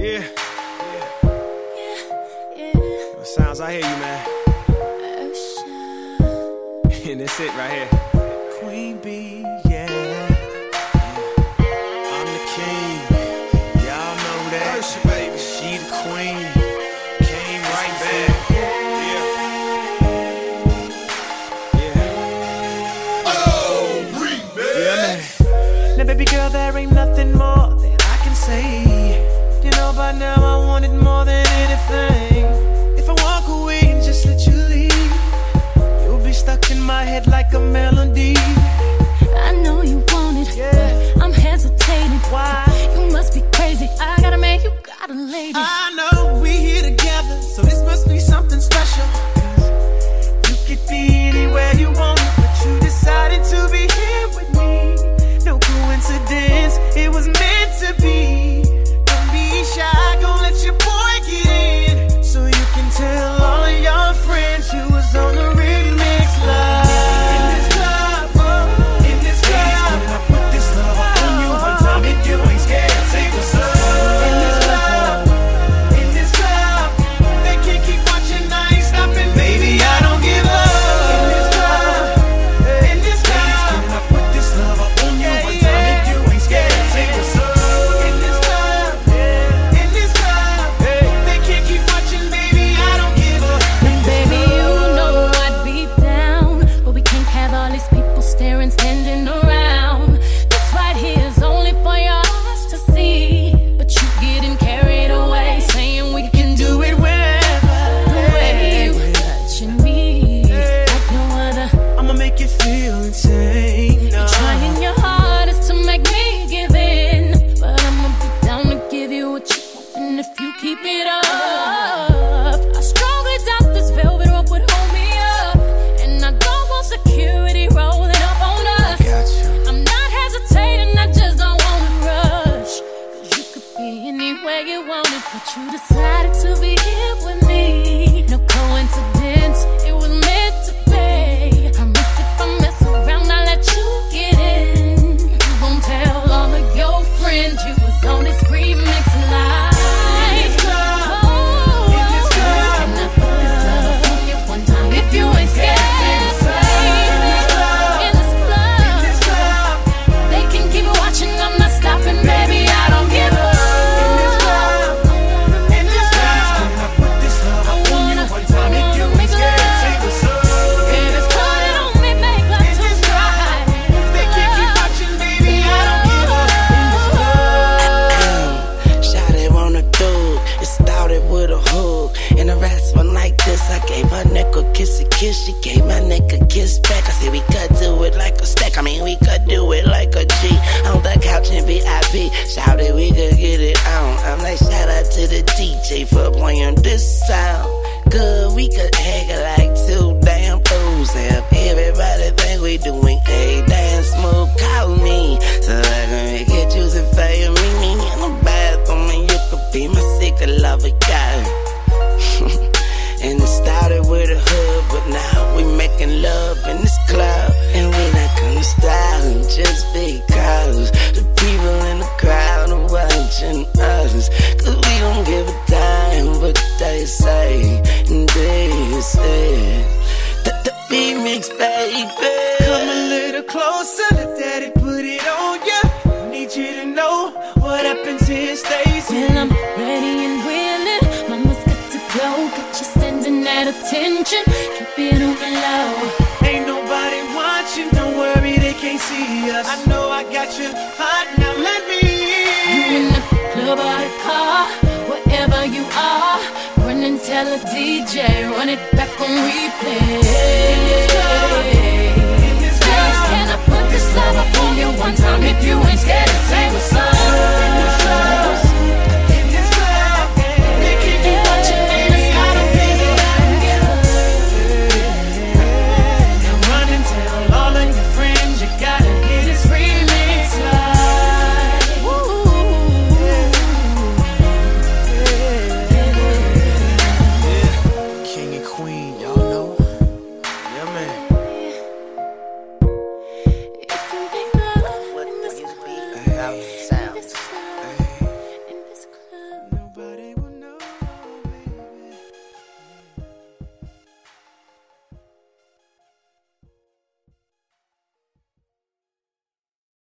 Yeah. What sounds, I hear you, man. And that's it right here. Queen B, yeah. I'm the king. Y'all know that. Usher, baby. She the queen. Came right back. Yeah. Oh, remix. Yeah, man. Now, baby girl, there ain't nothing more that I can say. You know by now I want it more than anything. If I walk away and just let you leave, you'll be stuck in my head like a melody. I know you want it, but I'm hesitating. Why? You must be crazy. I gotta make you got a lady. I know we here together, so this must be something special. You could be anywhere you want, but you decided to be here with me. No coincidence, it was meant to be. Don't be shy, gon' let your boy get in, so you can tell all of your friends you was on the remix live. In this club, in this club, I put this love on you one time if you ain't scared. Say what's up. In this club, they can't keep watching, I ain't stopping, baby, I don't give up. In this club, I put this love on you one time if you ain't scared. Say what's up. In this club, they can't keep watching, baby, I don't give up. And baby, you know I'd be down, but we can't have all these people staring, standing around. This right here is only for your eyes to see, but you getting carried away, saying we can do it wherever. The way you touching me like no other. I'ma make you feel insane. You're trying your hardest to make me give in, but I'ma be down to give you what you want, and if you keep it up, I strongly doubt this velvet rope would hold me up, and I don't want security rolling up on us. I'm not hesitating, I just don't wanna rush, 'cause you could be anywhere you wanted, but you decided to be here with me. No coincidence, it was meant to be. Promise if I mess around, I'll let you get in. You gon' tell all of your friends you was on this remix live. Can I put this love on you one time if you ain't scared? In this club, they can keep watching, I'm not stopping, baby, I don't give up. In this club, I put this love on you one time if you ain't scared. Say what's up. In this club, they can't keep watching, baby, I don't give up. Shawty wanna do it. It started with a hug and a rest one like this. I gave her neck a kiss, she gave my neck a kiss back. I said we could do it like a stack. I mean we could do it like a G on the couch in VIP. Shawty we could get it on. I'm like shout out to the DJ for playing this sound. Good, we could hang it like two damn fools. Have everybody think we doing a damn smooth. Call me so I can make it juicy for you. Meet me in the bathroom and you could be my secret lover guy. And it started with a hug, but now we making love in this club, and we not gonna stop just because the people in the crowd are watching us. 'Cause we don't give a damn what they say, and they say the remix, baby. Come a little closer, let daddy put it on ya. Need you to know what happens here stays here. Well, I'm ready and willing, mama's got to go, got you standing at attention, keep it on the low. Ain't nobody watching, don't worry, they can't see us. I know I got you hot, now let me You in the club or the car, wherever you are, run and tell a DJ, run it back on replay.